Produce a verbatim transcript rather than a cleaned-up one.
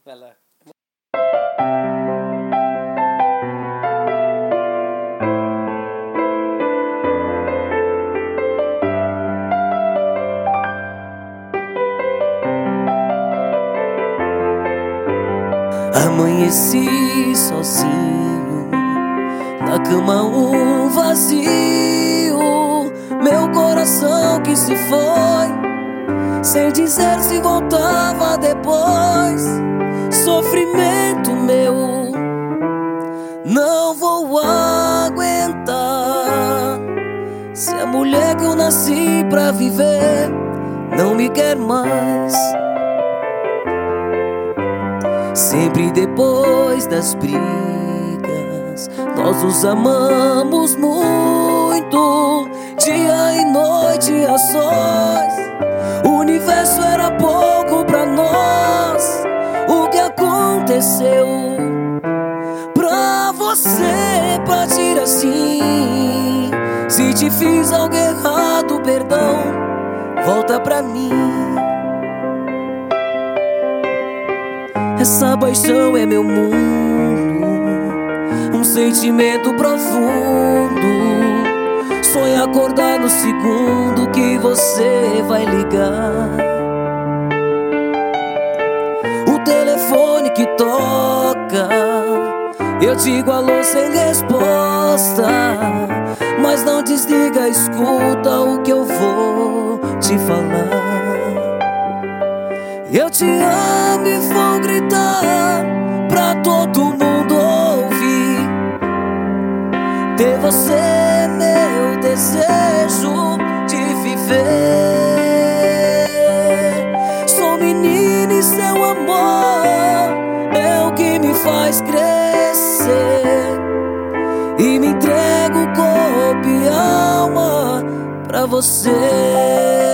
Vai lá. Amanheci sozinho, na cama um vazio, meu coração que se foi, sem dizer se voltava depois. Sofrimento meu, não vou aguentar. Se a mulher que eu nasci pra viver não me quer mais. Sempre depois das brigas, nós nos amamos muito, dia e noite a sós. O universo era pouco pra nós. O que aconteceu pra você partir assim? Se te fiz algo errado, perdão, volta pra mim. Essa paixão é meu mundo, um sentimento profundo. Sonho acordar no segundo que você vai ligar. O telefone que toca, eu digo alô sem resposta, mas não desliga, escuta o que eu vou te falar. Eu te amo e vou gritar pra todo mundo ouvir. Ter você é meu desejo de viver. Sou menina e seu amor é o que me faz crescer, e me entrego corpo e alma pra você.